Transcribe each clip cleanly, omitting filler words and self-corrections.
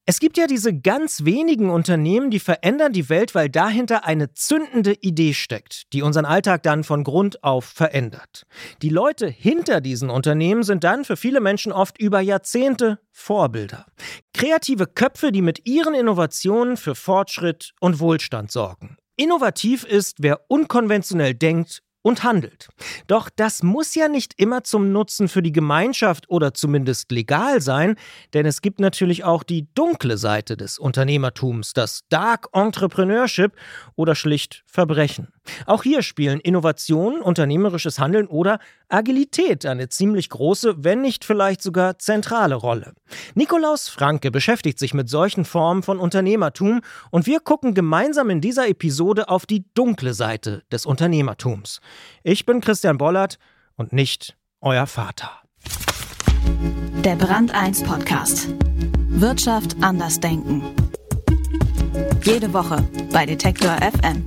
Es gibt ja diese ganz wenigen Unternehmen, die verändern die Welt, weil dahinter eine zündende Idee steckt, die unseren Alltag dann von Grund auf verändert. Die Leute hinter diesen Unternehmen sind dann für viele Menschen oft über Jahrzehnte Vorbilder. Kreative Köpfe, die mit ihren Innovationen für Fortschritt und Wohlstand sorgen. Innovativ ist, wer unkonventionell denkt und handelt. Doch das muss ja nicht immer zum Nutzen für die Gemeinschaft oder zumindest legal sein, denn es gibt natürlich auch die dunkle Seite des Unternehmertums, das Dark Entrepreneurship oder schlicht Verbrechen. Auch hier spielen Innovation, unternehmerisches Handeln oder Agilität eine ziemlich große, wenn nicht vielleicht sogar zentrale Rolle. Nikolaus Franke beschäftigt sich mit solchen Formen von Unternehmertum und wir gucken gemeinsam in dieser Episode auf die dunkle Seite des Unternehmertums. Ich bin Christian Bollert und nicht euer Vater. Der Brand 1 Podcast. Wirtschaft anders denken. Jede Woche bei Detektor FM.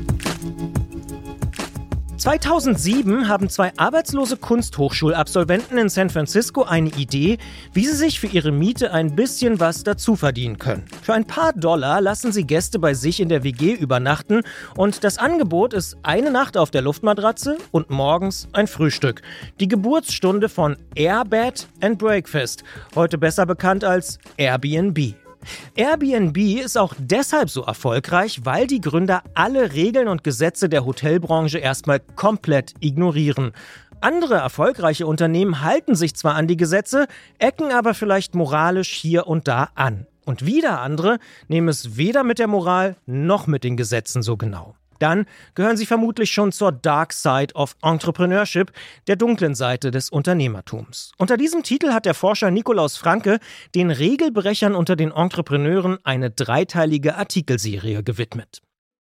2007 haben zwei arbeitslose Kunsthochschulabsolventen in San Francisco eine Idee, wie sie sich für ihre Miete ein bisschen was dazu verdienen können. Für ein paar Dollar lassen sie Gäste bei sich in der WG übernachten und das Angebot ist eine Nacht auf der Luftmatratze und morgens ein Frühstück. Die Geburtsstunde von Airbed and Breakfast, heute besser bekannt als Airbnb. Airbnb ist auch deshalb so erfolgreich, weil die Gründer alle Regeln und Gesetze der Hotelbranche erstmal komplett ignorieren. Andere erfolgreiche Unternehmen halten sich zwar an die Gesetze, ecken aber vielleicht moralisch hier und da an. Und wieder andere nehmen es weder mit der Moral noch mit den Gesetzen so genau. Dann gehören sie vermutlich schon zur Dark Side of Entrepreneurship, der dunklen Seite des Unternehmertums. Unter diesem Titel hat der Forscher Nikolaus Franke den Regelbrechern unter den Entrepreneuren eine dreiteilige Artikelserie gewidmet.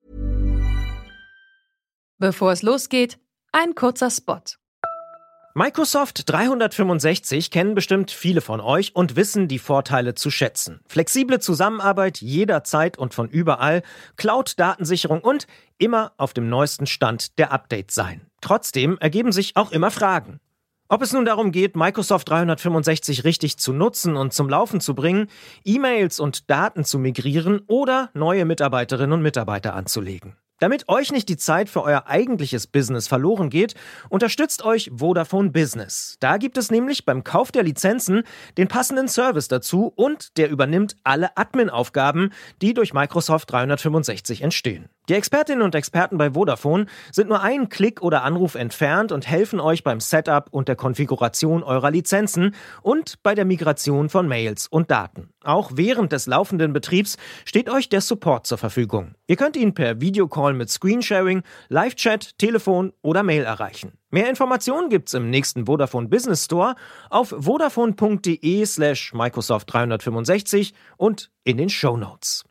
Bevor es losgeht, ein kurzer Spot. Microsoft 365 kennen bestimmt viele von euch und wissen die Vorteile zu schätzen. Flexible Zusammenarbeit jederzeit und von überall, Cloud-Datensicherung und immer auf dem neuesten Stand der Updates sein. Trotzdem ergeben sich auch immer Fragen. Ob es nun darum geht, Microsoft 365 richtig zu nutzen und zum Laufen zu bringen, E-Mails und Daten zu migrieren oder neue Mitarbeiterinnen und Mitarbeiter anzulegen. Damit euch nicht die Zeit für euer eigentliches Business verloren geht, unterstützt euch Vodafone Business. Da gibt es nämlich beim Kauf der Lizenzen den passenden Service dazu und der übernimmt alle Admin-Aufgaben, die durch Microsoft 365 entstehen. Die Expertinnen und Experten bei Vodafone sind nur einen Klick oder Anruf entfernt und helfen euch beim Setup und der Konfiguration eurer Lizenzen und bei der Migration von Mails und Daten. Auch während des laufenden Betriebs steht euch der Support zur Verfügung. Ihr könnt ihn per Videocall mit Screensharing, Live-Chat, Telefon oder Mail erreichen. Mehr Informationen gibt's im nächsten Vodafone Business Store auf vodafone.de/Microsoft 365 und in den Shownotes.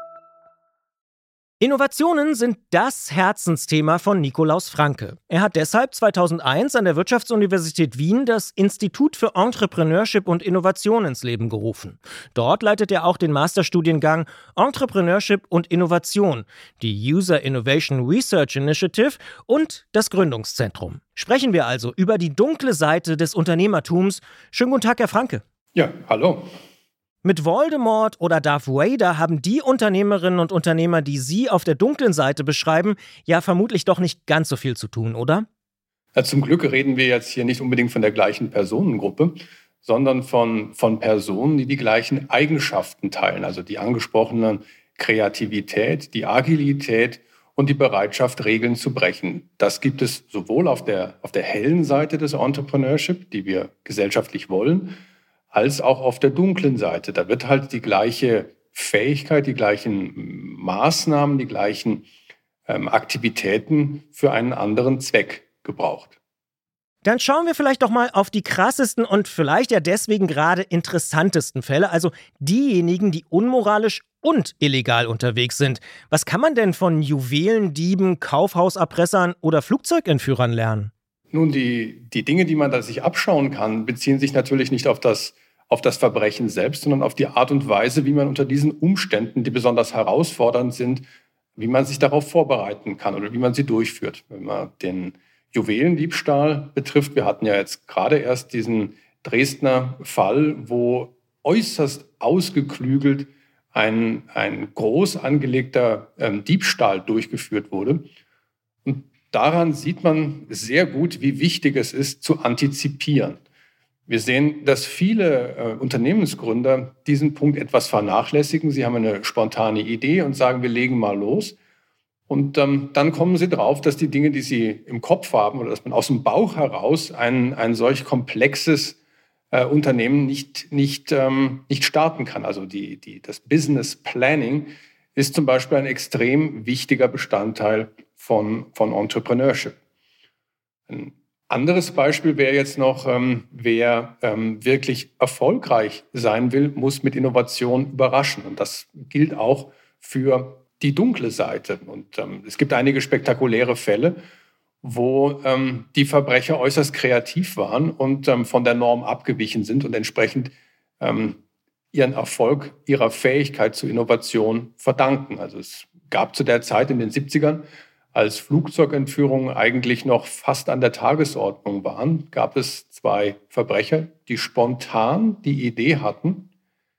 Innovationen sind das Herzensthema von Nikolaus Franke. Er hat deshalb 2001 an der Wirtschaftsuniversität Wien das Institut für Entrepreneurship und Innovation ins Leben gerufen. Dort leitet er auch den Masterstudiengang Entrepreneurship und Innovation, die User Innovation Research Initiative und das Gründungszentrum. Sprechen wir also über die dunkle Seite des Unternehmertums. Schönen guten Tag, Herr Franke. Ja, hallo. Mit Voldemort oder Darth Vader haben die Unternehmerinnen und Unternehmer, die Sie auf der dunklen Seite beschreiben, ja vermutlich doch nicht ganz so viel zu tun, oder? Ja, zum Glück reden wir jetzt hier nicht unbedingt von der gleichen Personengruppe, sondern von Personen, die die gleichen Eigenschaften teilen. Also die angesprochenen Kreativität, die Agilität und die Bereitschaft, Regeln zu brechen. Das gibt es sowohl auf der hellen Seite des Entrepreneurship, die wir gesellschaftlich wollen, als auch auf der dunklen Seite. Da wird halt die gleiche Fähigkeit, die gleichen Maßnahmen, die gleichen Aktivitäten für einen anderen Zweck gebraucht. Dann schauen wir vielleicht doch mal auf die krassesten und vielleicht ja deswegen gerade interessantesten Fälle, also diejenigen, die unmoralisch und illegal unterwegs sind. Was kann man denn von Juwelendieben, Kaufhauserpressern oder Flugzeugentführern lernen? Nun, die Dinge, die man da sich abschauen kann, beziehen sich natürlich nicht auf das Verbrechen selbst, sondern auf die Art und Weise, wie man unter diesen Umständen, die besonders herausfordernd sind, wie man sich darauf vorbereiten kann oder wie man sie durchführt. Wenn man den Juwelendiebstahl betrifft, wir hatten ja jetzt gerade erst diesen Dresdner Fall, wo äußerst ausgeklügelt ein groß angelegter Diebstahl durchgeführt wurde. Und daran sieht man sehr gut, wie wichtig es ist, zu antizipieren. Wir sehen, dass viele Unternehmensgründer diesen Punkt etwas vernachlässigen. Sie haben eine spontane Idee und sagen, wir legen mal los. Und dann kommen sie drauf, dass die Dinge, die sie im Kopf haben oder dass man aus dem Bauch heraus ein solch komplexes Unternehmen nicht starten kann. Also das Business Planning ist zum Beispiel ein extrem wichtiger Bestandteil von Entrepreneurship. Ein anderes Beispiel wäre jetzt noch, wer wirklich erfolgreich sein will, muss mit Innovation überraschen. Und das gilt auch für die dunkle Seite. Und es gibt einige spektakuläre Fälle, wo die Verbrecher äußerst kreativ waren und von der Norm abgewichen sind und entsprechend ihren Erfolg, ihrer Fähigkeit zur Innovation verdanken. Also es gab zu der Zeit in den 70ern, als Flugzeugentführungen eigentlich noch fast an der Tagesordnung waren, gab es 2 Verbrecher, die spontan die Idee hatten,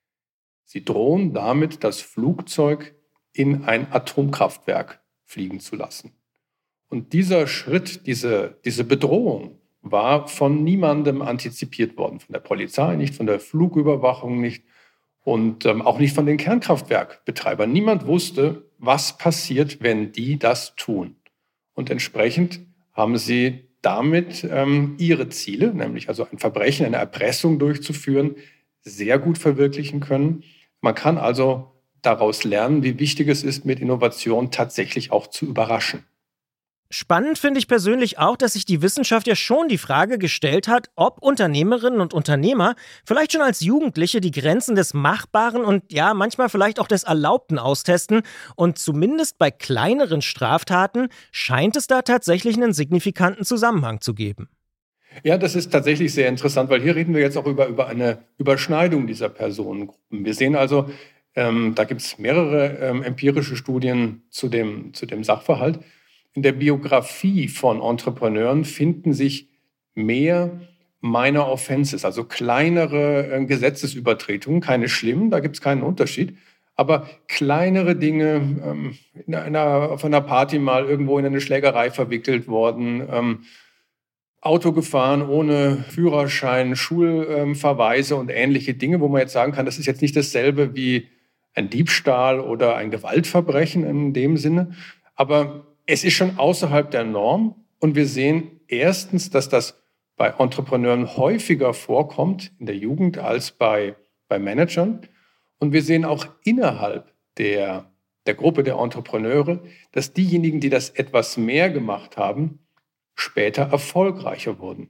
sie drohen damit, das Flugzeug in ein Atomkraftwerk fliegen zu lassen. Und dieser Schritt, diese Bedrohung war von niemandem antizipiert worden, von der Polizei nicht, von der Flugüberwachung nicht und auch nicht von den Kernkraftwerkbetreibern. Niemand wusste, was passiert, wenn die das tun. Und entsprechend haben sie damit ihre Ziele, nämlich also ein Verbrechen, eine Erpressung durchzuführen, sehr gut verwirklichen können. Man kann also daraus lernen, wie wichtig es ist, mit Innovation tatsächlich auch zu überraschen. Spannend finde ich persönlich auch, dass sich die Wissenschaft ja schon die Frage gestellt hat, ob Unternehmerinnen und Unternehmer vielleicht schon als Jugendliche die Grenzen des Machbaren und ja, manchmal vielleicht auch des Erlaubten austesten. Und zumindest bei kleineren Straftaten scheint es da tatsächlich einen signifikanten Zusammenhang zu geben. Ja, das ist tatsächlich sehr interessant, weil hier reden wir jetzt auch über eine Überschneidung dieser Personengruppen. Wir sehen also, da gibt es mehrere empirische Studien zu dem Sachverhalt. In der Biografie von Entrepreneuren finden sich mehr Minor Offenses, also kleinere Gesetzesübertretungen, keine schlimmen, da gibt es keinen Unterschied, aber kleinere Dinge, auf einer Party mal irgendwo in eine Schlägerei verwickelt worden, Auto gefahren ohne Führerschein, Schulverweise und ähnliche Dinge, wo man jetzt sagen kann, das ist jetzt nicht dasselbe wie ein Diebstahl oder ein Gewaltverbrechen in dem Sinne, aber es ist schon außerhalb der Norm und wir sehen erstens, dass das bei Entrepreneuren häufiger vorkommt in der Jugend als bei Managern. Und wir sehen auch innerhalb der Gruppe der Entrepreneure, dass diejenigen, die das etwas mehr gemacht haben, später erfolgreicher wurden.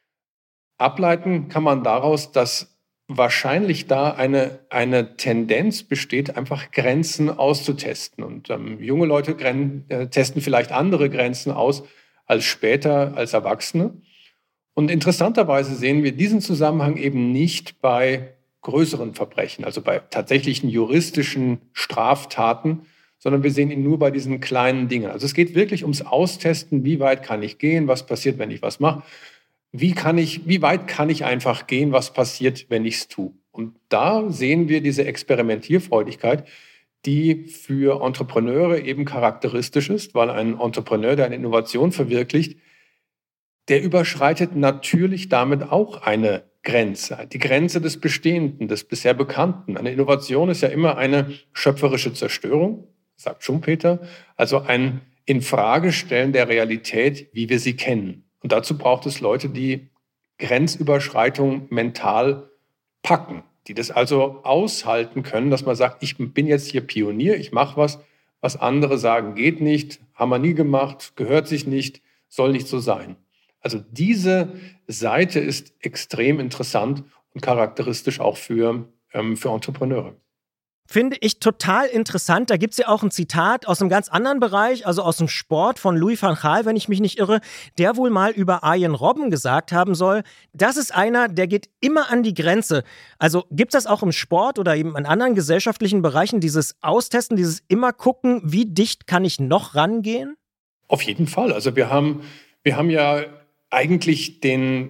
Ableiten kann man daraus, dass wahrscheinlich da eine Tendenz besteht, einfach Grenzen auszutesten. Und junge Leute testen vielleicht andere Grenzen aus als später als Erwachsene. Und interessanterweise sehen wir diesen Zusammenhang eben nicht bei größeren Verbrechen, also bei tatsächlichen juristischen Straftaten, sondern wir sehen ihn nur bei diesen kleinen Dingen. Also es geht wirklich ums Austesten, wie weit kann ich gehen, was passiert, wenn ich was mache. Wie weit kann ich einfach gehen, was passiert, wenn ich es tue? Und da sehen wir diese Experimentierfreudigkeit, die für Entrepreneure eben charakteristisch ist, weil ein Entrepreneur, der eine Innovation verwirklicht, der überschreitet natürlich damit auch eine Grenze, die Grenze des Bestehenden, des bisher Bekannten. Eine Innovation ist ja immer eine schöpferische Zerstörung, sagt Schumpeter, also ein Infragestellen der Realität, wie wir sie kennen. Und dazu braucht es Leute, die Grenzüberschreitung mental packen, die das also aushalten können, dass man sagt, ich bin jetzt hier Pionier, ich mache was andere sagen, geht nicht, haben wir nie gemacht, gehört sich nicht, soll nicht so sein. Also diese Seite ist extrem interessant und charakteristisch auch für Entrepreneure. Finde ich total interessant. Da gibt es ja auch ein Zitat aus einem ganz anderen Bereich, also aus dem Sport von Louis van Gaal, wenn ich mich nicht irre, der wohl mal über Arjen Robben gesagt haben soll, das ist einer, der geht immer an die Grenze. Also gibt es das auch im Sport oder eben in anderen gesellschaftlichen Bereichen, dieses Austesten, dieses immer gucken, wie dicht kann ich noch rangehen? Auf jeden Fall. Also wir haben ja eigentlich den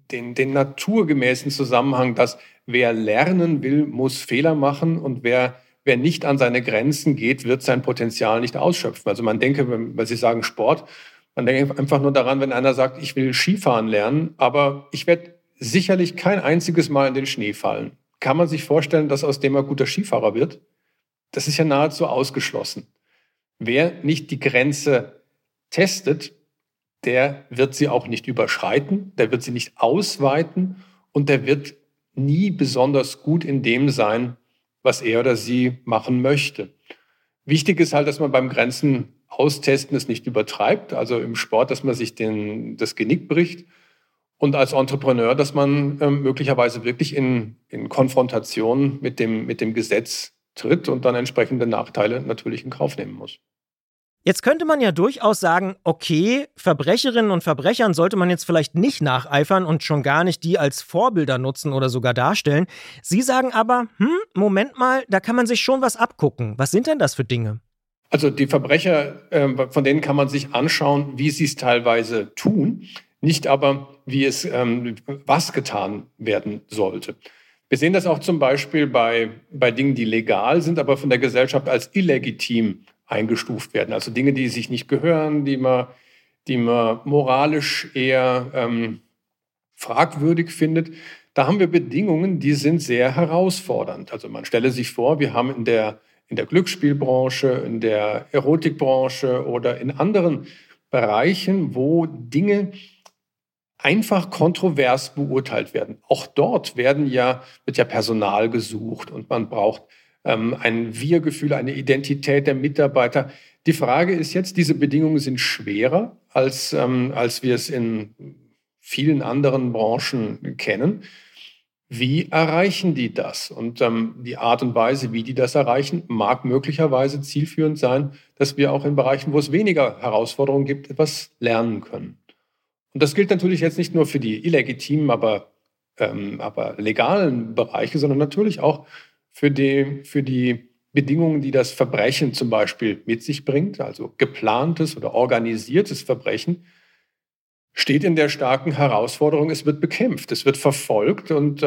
den naturgemäßen Zusammenhang, dass wer lernen will, muss Fehler machen und wer nicht an seine Grenzen geht, wird sein Potenzial nicht ausschöpfen. Also man denke, weil Sie sagen Sport, man denkt einfach nur daran, wenn einer sagt, ich will Skifahren lernen, aber ich werde sicherlich kein einziges Mal in den Schnee fallen. Kann man sich vorstellen, dass aus dem er guter Skifahrer wird? Das ist ja nahezu ausgeschlossen. Wer nicht die Grenze testet, der wird sie auch nicht überschreiten, der wird sie nicht ausweiten und der wird nie besonders gut in dem sein, was er oder sie machen möchte. Wichtig ist halt, dass man beim Grenzen austesten es nicht übertreibt, also im Sport, dass man sich das Genick bricht und als Entrepreneur, dass man möglicherweise wirklich in Konfrontation mit dem Gesetz tritt und dann entsprechende Nachteile natürlich in Kauf nehmen muss. Jetzt könnte man ja durchaus sagen, okay, Verbrecherinnen und Verbrechern sollte man jetzt vielleicht nicht nacheifern und schon gar nicht die als Vorbilder nutzen oder sogar darstellen. Sie sagen aber, Moment mal, da kann man sich schon was abgucken. Was sind denn das für Dinge? Also die Verbrecher, von denen kann man sich anschauen, wie sie es teilweise tun, nicht aber, was getan werden sollte. Wir sehen das auch zum Beispiel bei Dingen, die legal sind, aber von der Gesellschaft als illegitim eingestuft werden. Also Dinge, die sich nicht gehören, die man moralisch eher fragwürdig findet. Da haben wir Bedingungen, die sind sehr herausfordernd. Also man stelle sich vor, wir haben in der Glücksspielbranche, in der Erotikbranche oder in anderen Bereichen, wo Dinge einfach kontrovers beurteilt werden. Auch dort wird ja Personal gesucht und man braucht ein Wir-Gefühl, eine Identität der Mitarbeiter. Die Frage ist jetzt, diese Bedingungen sind schwerer, als wir es in vielen anderen Branchen kennen. Wie erreichen die das? Und die Art und Weise, wie die das erreichen, mag möglicherweise zielführend sein, dass wir auch in Bereichen, wo es weniger Herausforderungen gibt, etwas lernen können. Und das gilt natürlich jetzt nicht nur für die illegitimen, aber legalen Bereiche, sondern natürlich auch für die Bedingungen, die das Verbrechen zum Beispiel mit sich bringt, also geplantes oder organisiertes Verbrechen, steht in der starken Herausforderung, es wird bekämpft, es wird verfolgt und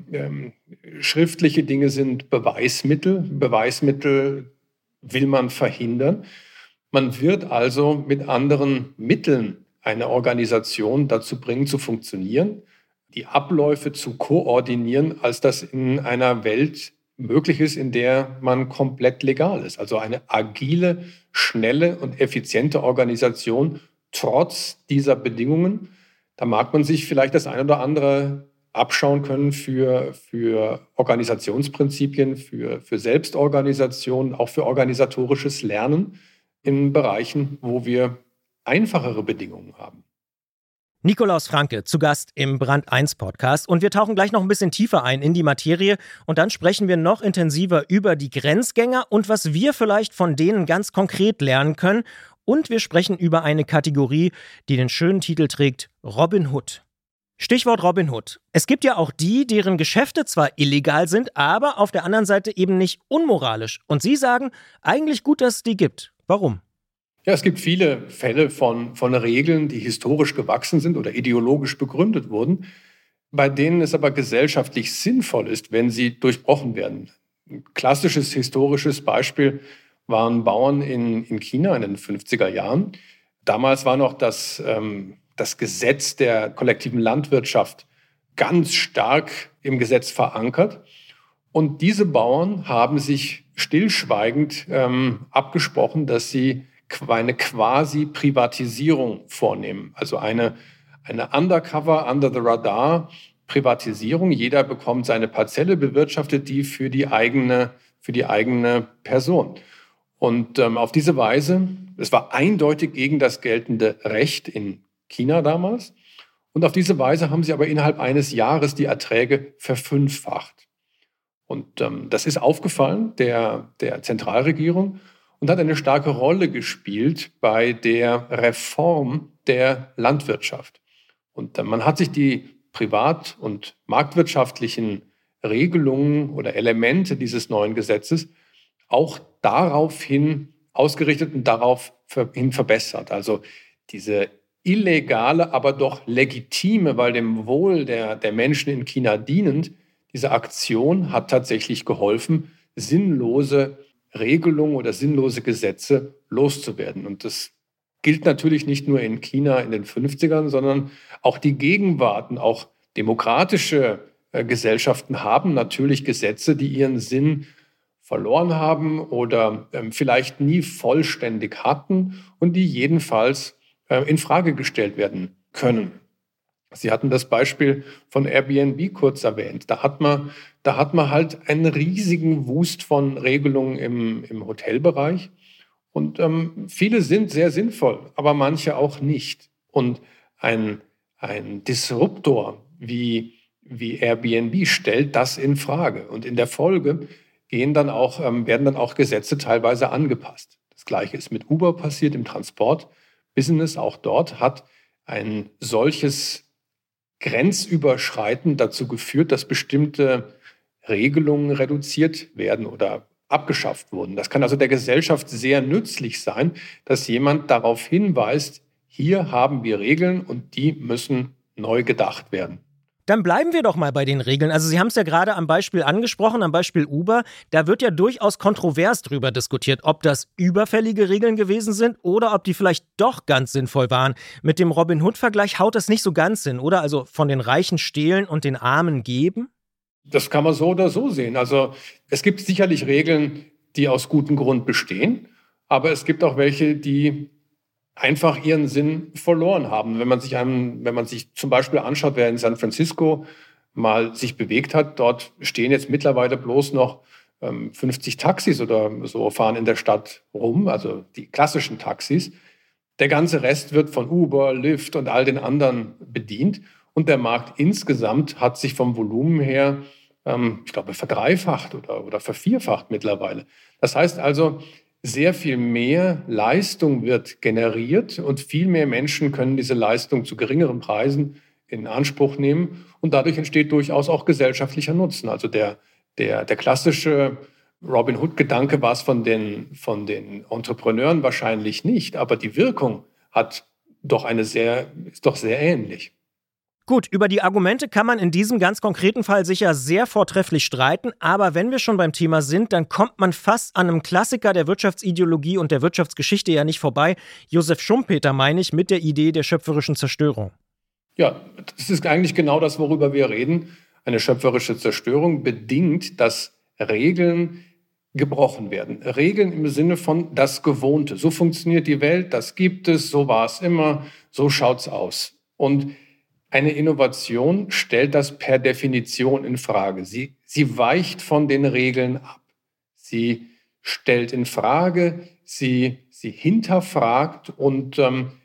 schriftliche Dinge sind Beweismittel. Beweismittel will man verhindern. Man wird also mit anderen Mitteln eine Organisation dazu bringen, zu funktionieren, die Abläufe zu koordinieren, als das in einer Welt möglich ist, in der man komplett legal ist. Also eine agile, schnelle und effiziente Organisation trotz dieser Bedingungen. Da mag man sich vielleicht das eine oder andere abschauen können für Organisationsprinzipien, für Selbstorganisation, auch für organisatorisches Lernen in Bereichen, wo wir einfachere Bedingungen haben. Nikolaus Franke, zu Gast im Brand 1 Podcast. Und wir tauchen gleich noch ein bisschen tiefer ein in die Materie. Und dann sprechen wir noch intensiver über die Grenzgänger und was wir vielleicht von denen ganz konkret lernen können. Und wir sprechen über eine Kategorie, die den schönen Titel trägt, Robin Hood. Stichwort Robin Hood. Es gibt ja auch die, deren Geschäfte zwar illegal sind, aber auf der anderen Seite eben nicht unmoralisch. Und Sie sagen, eigentlich gut, dass es die gibt. Warum? Ja, es gibt viele Fälle von Regeln, die historisch gewachsen sind oder ideologisch begründet wurden, bei denen es aber gesellschaftlich sinnvoll ist, wenn sie durchbrochen werden. Ein klassisches historisches Beispiel waren Bauern in China in den 50er Jahren. Damals war noch das Gesetz der kollektiven Landwirtschaft ganz stark im Gesetz verankert. Und diese Bauern haben sich stillschweigend abgesprochen, dass sie eine Quasi-Privatisierung vornehmen. Also eine Undercover, Under-the-Radar-Privatisierung. Jeder bekommt seine Parzelle, bewirtschaftet die für die eigene Person. Und auf diese Weise, es war eindeutig gegen das geltende Recht in China damals. Und auf diese Weise haben sie aber innerhalb eines Jahres die Erträge verfünffacht. Und das ist aufgefallen der Zentralregierung und hat eine starke Rolle gespielt bei der Reform der Landwirtschaft. Und man hat sich die privat- und marktwirtschaftlichen Regelungen oder Elemente dieses neuen Gesetzes auch daraufhin ausgerichtet und daraufhin verbessert. Also diese illegale, aber doch legitime, weil dem Wohl der Menschen in China dienend, diese Aktion hat tatsächlich geholfen, sinnlose Regelungen oder sinnlose Gesetze loszuwerden. Und das gilt natürlich nicht nur in China in den 50ern, sondern auch die Gegenwart und auch demokratische Gesellschaften haben natürlich Gesetze, die ihren Sinn verloren haben oder vielleicht nie vollständig hatten und die jedenfalls in Frage gestellt werden können. Sie hatten das Beispiel von Airbnb kurz erwähnt. Da hat man halt einen riesigen Wust von Regelungen im Hotelbereich. Und viele sind sehr sinnvoll, aber manche auch nicht. Und ein Disruptor wie Airbnb stellt das in Frage. Und in der Folge werden dann auch Gesetze teilweise angepasst. Das Gleiche ist mit Uber passiert im Transportbusiness. Auch dort hat ein solches Grenzüberschreiten dazu geführt, dass bestimmte Regelungen reduziert werden oder abgeschafft wurden. Das kann also der Gesellschaft sehr nützlich sein, dass jemand darauf hinweist, hier haben wir Regeln und die müssen neu gedacht werden. Dann bleiben wir doch mal bei den Regeln. Also Sie haben es ja gerade am Beispiel angesprochen, am Beispiel Uber. Da wird ja durchaus kontrovers drüber diskutiert, ob das überfällige Regeln gewesen sind oder ob die vielleicht doch ganz sinnvoll waren. Mit dem Robin-Hood-Vergleich haut das nicht so ganz hin, oder? Also von den Reichen stehlen und den Armen geben? Das kann man so oder so sehen. Also es gibt sicherlich Regeln, die aus gutem Grund bestehen, aber es gibt auch welche, die einfach ihren Sinn verloren haben. Wenn man sich zum Beispiel anschaut, wer in San Francisco mal sich bewegt hat, dort stehen jetzt mittlerweile bloß noch 50 Taxis oder so fahren in der Stadt rum, also die klassischen Taxis. Der ganze Rest wird von Uber, Lyft und all den anderen bedient. Und der Markt insgesamt hat sich vom Volumen her, ich glaube, verdreifacht oder vervierfacht mittlerweile. Das heißt also, sehr viel mehr Leistung wird generiert und viel mehr Menschen können diese Leistung zu geringeren Preisen in Anspruch nehmen. Und dadurch entsteht durchaus auch gesellschaftlicher Nutzen. Also der klassische Robin Hood-Gedanke war es von den Entrepreneuren wahrscheinlich nicht, aber die Wirkung ist doch sehr ähnlich. Gut, über die Argumente kann man in diesem ganz konkreten Fall sicher sehr vortrefflich streiten, aber wenn wir schon beim Thema sind, dann kommt man fast an einem Klassiker der Wirtschaftsideologie und der Wirtschaftsgeschichte ja nicht vorbei. Josef Schumpeter, meine ich, mit der Idee der schöpferischen Zerstörung. Ja, das ist eigentlich genau das, worüber wir reden. Eine schöpferische Zerstörung bedingt, dass Regeln gebrochen werden. Regeln im Sinne von das Gewohnte. So funktioniert die Welt, das gibt es, so war es immer, so schaut's aus. Und eine Innovation stellt das per Definition in Frage. Sie weicht von den Regeln ab. Sie stellt in Frage, sie hinterfragt und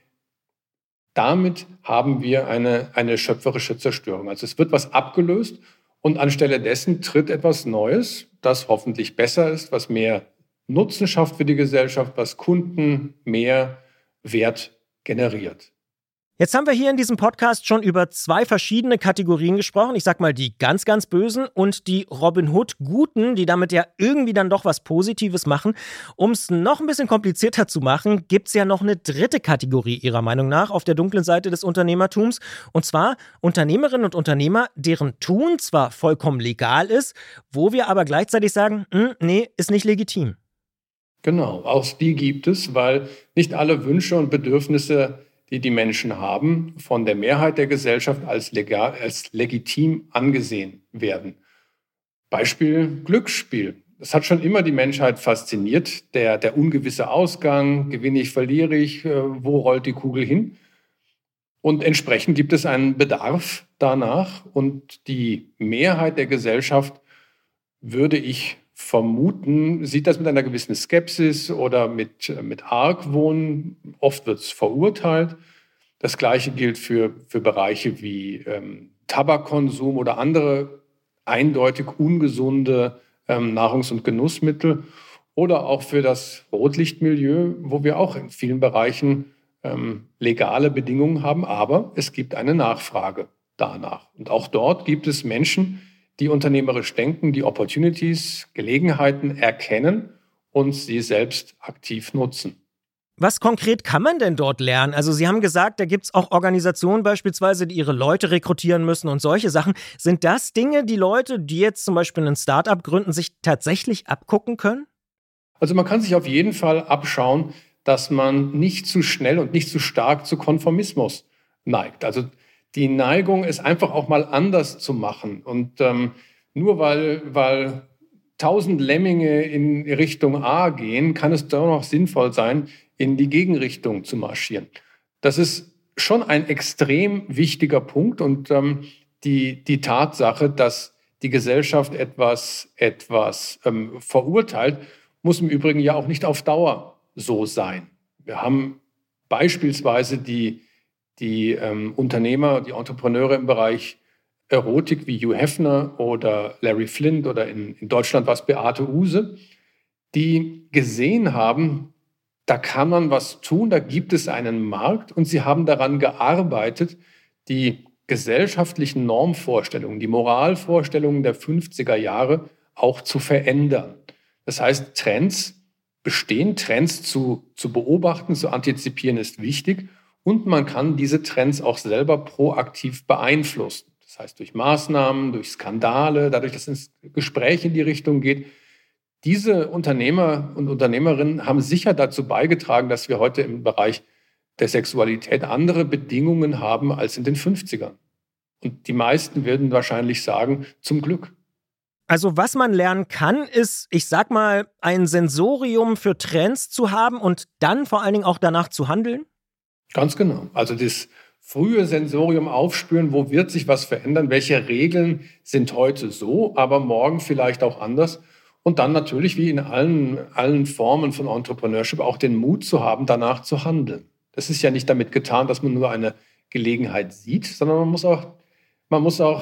damit haben wir eine schöpferische Zerstörung. Also es wird was abgelöst und anstelle dessen tritt etwas Neues, das hoffentlich besser ist, was mehr Nutzen schafft für die Gesellschaft, was Kunden mehr Wert generiert. Jetzt haben wir hier in diesem Podcast schon über 2 verschiedene Kategorien gesprochen. Ich sag mal die ganz, ganz Bösen und die Robin Hood-Guten, die damit ja irgendwie dann doch was Positives machen. Um es noch ein bisschen komplizierter zu machen, gibt es ja noch eine dritte Kategorie Ihrer Meinung nach auf der dunklen Seite des Unternehmertums. Und zwar Unternehmerinnen und Unternehmer, deren Tun zwar vollkommen legal ist, wo wir aber gleichzeitig sagen, nee, ist nicht legitim. Genau, auch die gibt es, weil nicht alle Wünsche und Bedürfnisse, die Menschen haben, von der Mehrheit der Gesellschaft als legitim angesehen werden. Beispiel Glücksspiel. Das hat schon immer die Menschheit fasziniert. Der ungewisse Ausgang, gewinne ich, verliere ich, wo rollt die Kugel hin? Und entsprechend gibt es einen Bedarf danach. Und die Mehrheit der Gesellschaft, würde ich vermuten, sieht das mit einer gewissen Skepsis oder mit Argwohn. Oft wird es verurteilt. Das Gleiche gilt für Bereiche wie Tabakkonsum oder andere eindeutig ungesunde Nahrungs- und Genussmittel oder auch für das Rotlichtmilieu, wo wir auch in vielen Bereichen legale Bedingungen haben. Aber es gibt eine Nachfrage danach. Und auch dort gibt es Menschen, die unternehmerisch denken, die Opportunities, Gelegenheiten erkennen und sie selbst aktiv nutzen. Was konkret kann man denn dort lernen? Also Sie haben gesagt, da gibt es auch Organisationen beispielsweise, die ihre Leute rekrutieren müssen und solche Sachen. Sind das Dinge, die Leute, die jetzt zum Beispiel ein Start-up gründen, sich tatsächlich abgucken können? Also man kann sich auf jeden Fall abschauen, dass man nicht zu schnell und nicht zu stark zu Konformismus neigt. Also die Neigung ist einfach auch mal anders zu machen. Und nur weil 1000 Lemminge in Richtung A gehen, kann es doch noch sinnvoll sein, in die Gegenrichtung zu marschieren. Das ist schon ein extrem wichtiger Punkt und die Tatsache, dass die Gesellschaft etwas verurteilt, muss im Übrigen ja auch nicht auf Dauer so sein. Wir haben beispielsweise die Unternehmer, die Entrepreneure im Bereich Erotik wie Hugh Hefner oder Larry Flynt oder in Deutschland war es Beate Uhse, die gesehen haben, da kann man was tun, da gibt es einen Markt und sie haben daran gearbeitet, die gesellschaftlichen Normvorstellungen, die Moralvorstellungen der 50er Jahre auch zu verändern. Das heißt, Trends bestehen, Trends zu beobachten, zu antizipieren ist wichtig und man kann diese Trends auch selber proaktiv beeinflussen. Das heißt, durch Maßnahmen, durch Skandale, dadurch, dass das Gespräch in die Richtung geht. Diese Unternehmer und Unternehmerinnen haben sicher dazu beigetragen, dass wir heute im Bereich der Sexualität andere Bedingungen haben als in den 50ern. Und die meisten werden wahrscheinlich sagen, zum Glück. Also was man lernen kann, ist, ich sag mal, ein Sensorium für Trends zu haben und dann vor allen Dingen auch danach zu handeln? Ganz genau. Also das frühe Sensorium aufspüren, wo wird sich was verändern, welche Regeln sind heute so, aber morgen vielleicht auch anders. Und dann natürlich wie in allen Formen von Entrepreneurship auch den Mut zu haben, danach zu handeln. Das ist ja nicht damit getan, dass man nur eine Gelegenheit sieht, sondern man muss auch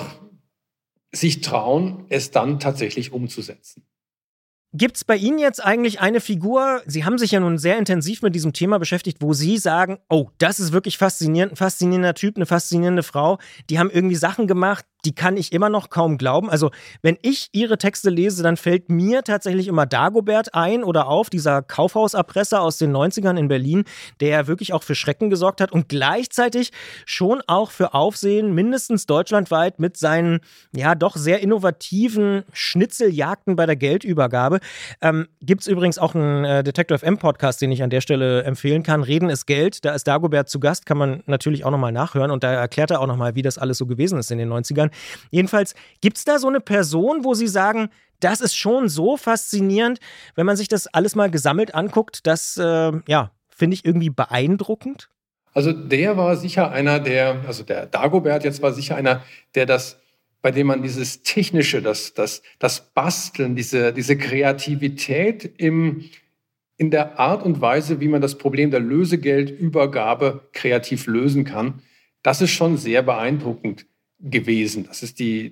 sich trauen, es dann tatsächlich umzusetzen. Gibt es bei Ihnen jetzt eigentlich eine Figur, Sie haben sich ja nun sehr intensiv mit diesem Thema beschäftigt, wo Sie sagen, oh, das ist wirklich faszinierend, ein faszinierender Typ, eine faszinierende Frau, die haben irgendwie Sachen gemacht, die kann ich immer noch kaum glauben. Also wenn ich Ihre Texte lese, dann fällt mir tatsächlich immer Dagobert ein oder auf, dieser Kaufhauserpresser aus den 90ern in Berlin, der wirklich auch für Schrecken gesorgt hat und gleichzeitig schon auch für Aufsehen, mindestens deutschlandweit mit seinen, ja doch sehr innovativen Schnitzeljagden bei der Geldübergabe. Gibt es übrigens auch einen Detektor FM Podcast, den ich an der Stelle empfehlen kann. Reden ist Geld, da ist Dagobert zu Gast, kann man natürlich auch nochmal nachhören und da erklärt er auch nochmal, wie das alles so gewesen ist in den 90ern. Jedenfalls, gibt es da so eine Person, wo Sie sagen, das ist schon so faszinierend, wenn man sich das alles mal gesammelt anguckt, das finde ich irgendwie beeindruckend? Also der war sicher einer, der Dagobert jetzt war sicher einer, bei dem man dieses Technische, das Basteln, diese Kreativität in der Art und Weise, wie man das Problem der Lösegeldübergabe kreativ lösen kann, das ist schon sehr beeindruckend gewesen. Das ist die,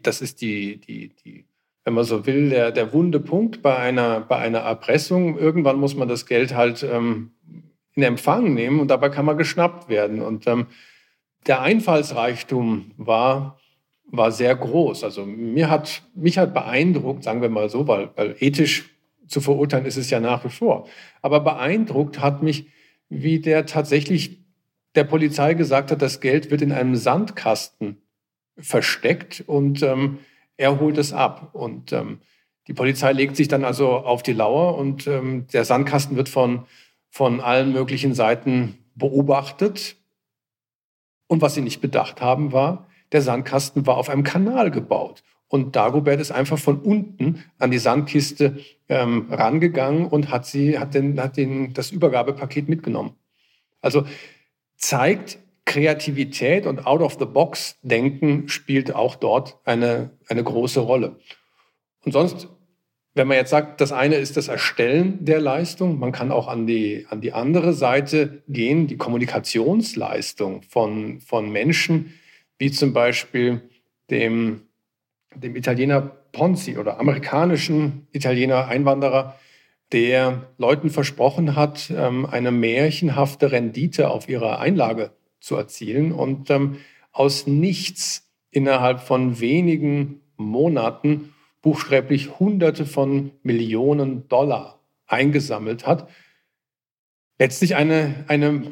wenn man so will, der wunde Punkt bei einer Erpressung. Irgendwann muss man das Geld halt in Empfang nehmen und dabei kann man geschnappt werden. Und der Einfallsreichtum war sehr groß. Also mich hat beeindruckt, sagen wir mal so, weil ethisch zu verurteilen ist es ja nach wie vor. Aber beeindruckt hat mich, wie der tatsächlich der Polizei gesagt hat, das Geld wird in einem Sandkasten versteckt und er holt es ab. Und die Polizei legt sich dann also auf die Lauer und der Sandkasten wird von allen möglichen Seiten beobachtet. Und was sie nicht bedacht haben, war, der Sandkasten war auf einem Kanal gebaut. Und Dagobert ist einfach von unten an die Sandkiste rangegangen und hat das Übergabepaket mitgenommen. Also zeigt, Kreativität und Out-of-the-Box-Denken spielt auch dort eine große Rolle. Und sonst, wenn man jetzt sagt, das eine ist das Erstellen der Leistung, man kann auch an die andere Seite gehen, die Kommunikationsleistung von Menschen, wie zum Beispiel dem Italiener Ponzi oder amerikanischen Italiener Einwanderer, der Leuten versprochen hat, eine märchenhafte Rendite auf ihre Einlage zu erzielen und aus nichts innerhalb von wenigen Monaten buchstäblich Hunderte von Millionen Dollar eingesammelt hat. letztlich eine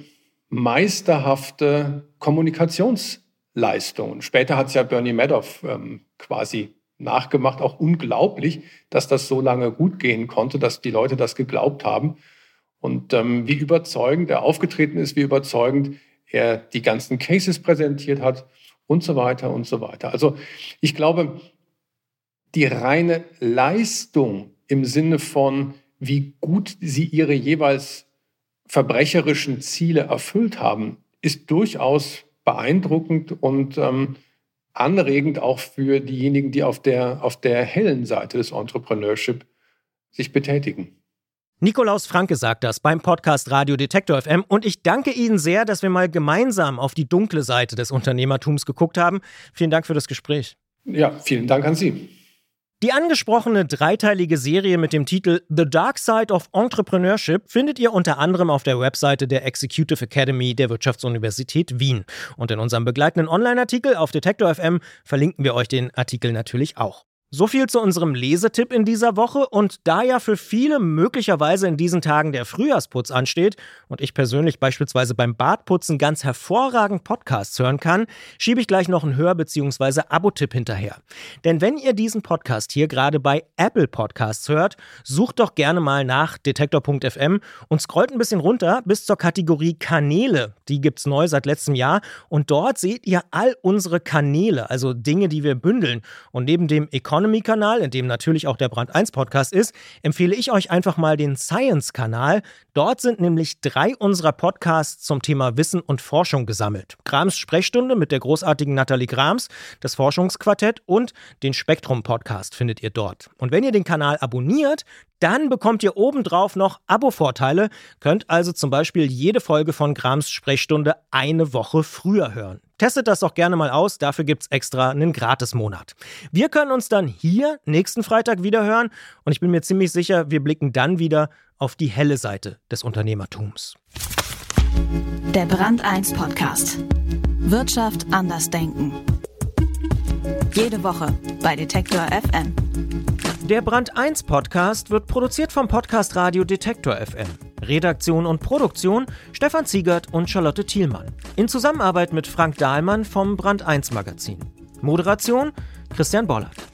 meisterhafte Kommunikationsleistung. Später hat es ja Bernie Madoff quasi nachgemacht. Auch unglaublich, dass das so lange gut gehen konnte, dass die Leute das geglaubt haben. Und wie überzeugend er aufgetreten ist, wie überzeugend er die ganzen Cases präsentiert hat und so weiter und so weiter. Also ich glaube, die reine Leistung im Sinne von, wie gut sie ihre jeweils verbrecherischen Ziele erfüllt haben, ist durchaus beeindruckend und anregend auch für diejenigen, die auf der hellen Seite des Entrepreneurship sich betätigen. Nikolaus Franke sagt das beim Podcast Radio Detektor FM und ich danke Ihnen sehr, dass wir mal gemeinsam auf die dunkle Seite des Unternehmertums geguckt haben. Vielen Dank für das Gespräch. Ja, vielen Dank an Sie. Die angesprochene dreiteilige Serie mit dem Titel The Dark Side of Entrepreneurship findet ihr unter anderem auf der Webseite der Executive Academy der Wirtschaftsuniversität Wien. Und in unserem begleitenden Online-Artikel auf Detektor FM verlinken wir euch den Artikel natürlich auch. So viel zu unserem Lesetipp in dieser Woche und da ja für viele möglicherweise in diesen Tagen der Frühjahrsputz ansteht und ich persönlich beispielsweise beim Bartputzen ganz hervorragend Podcasts hören kann, schiebe ich gleich noch einen Hör- bzw. Abo-Tipp hinterher. Denn wenn ihr diesen Podcast hier gerade bei Apple Podcasts hört, sucht doch gerne mal nach detektor.fm und scrollt ein bisschen runter bis zur Kategorie Kanäle. Die gibt's neu seit letztem Jahr und dort seht ihr all unsere Kanäle, also Dinge, die wir bündeln. Und neben dem Economy-Kanal, in dem natürlich auch der Brand 1 Podcast ist, empfehle ich euch einfach mal den Science-Kanal. Dort sind nämlich 3 unserer Podcasts zum Thema Wissen und Forschung gesammelt. Grams Sprechstunde mit der großartigen Nathalie Grams, das Forschungsquartett und den Spektrum-Podcast findet ihr dort. Und wenn ihr den Kanal abonniert, dann bekommt ihr obendrauf noch Abo-Vorteile, könnt also zum Beispiel jede Folge von Grams Sprechstunde eine Woche früher hören. Testet das doch gerne mal aus, dafür gibt's extra einen Gratis-Monat. Wir können uns dann hier nächsten Freitag wieder hören und ich bin mir ziemlich sicher, wir blicken dann wieder auf die helle Seite des Unternehmertums. Der Brand 1 Podcast. Wirtschaft anders denken. Jede Woche bei Detektor FM. Der Brand 1 Podcast wird produziert vom Podcast Radio Detektor FM. Redaktion und Produktion Stefan Ziegert und Charlotte Thielmann. In Zusammenarbeit mit Frank Dahlmann vom Brand 1 Magazin. Moderation Christian Bollert.